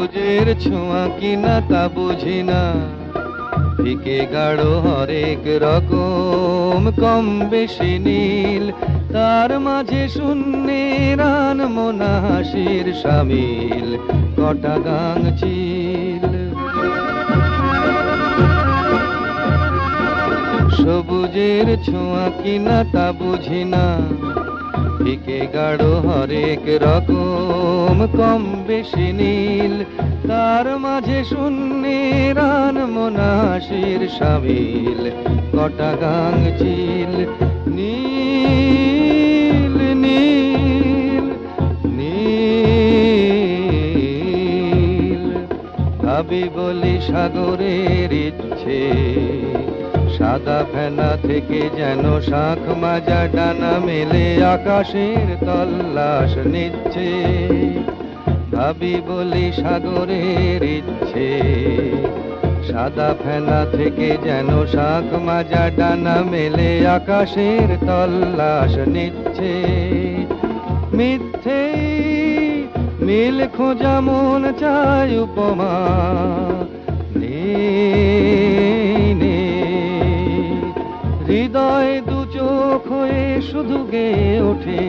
সবুজের ছোঁয়া কিনা তা বুঝি না, ফিকে গাঢ় হরেক রকম কম বেশি নীল, তার মাঝে শূন্যের আনমনা হাসির সামিল কটা গাং চিল। সবুজের ছোঁয়া কিনা তা বুঝি না, ফিকে গাঢ় হরেক রকম কম বেশি নীল, তার মাঝে শূন্যের আনমনা হাসির সামিল কটা গাং চিল। নীল নীল নীল ভাবি বলি সাগরের ইচ্ছে, সাদা ফেনা থেকে যেন শাঁখ মাজা ডানা মেলে আকাশের তল্লাশ নিচ্ছে। ভাবি বলি সাগরের ইচ্ছে, সাদা ফেনা থেকে যেন শাঁখ মাজা ডানা মেলে আকাশের তল্লাশ নিচ্ছে। মিথ্যে মিল খোঁজা মন চায় উপমা, হৃদয় দু চোখ হয়ে শুধু গেয়ে ওঠে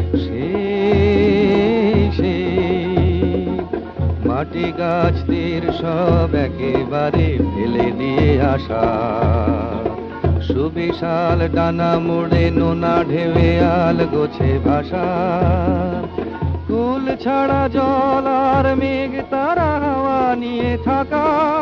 সে মাটি গাছদের সব একেবারে ফেলে দিয়ে আসা, সুবিশাল ডানা মুড়ে নোনা ঢেউয়ে আল গোছে ভাষা। কুল ছাড়া জল আর মেঘ তারা হাওয়া নিয়ে থাকা,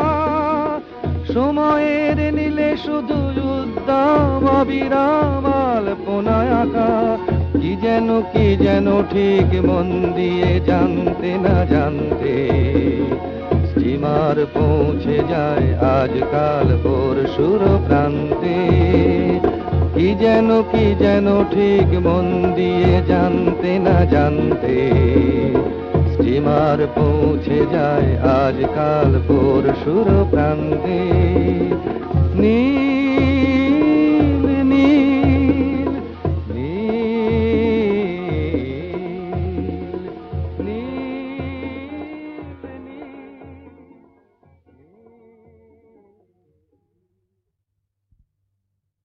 সময়ের নীলে শুধু উদ্দাম অবিরাম আলপনায় আঁকা। কি যেন ঠিক মন দিয়ে জানতে না জানতে স্টিমার পৌঁছে যায় আজকাল পরশুর প্রান্তে। কি যেন ঠিক মন দিয়ে জানতে না জানতে স্টিমার পৌঁছে যায় আজকাল পরশুর প্রান্তে।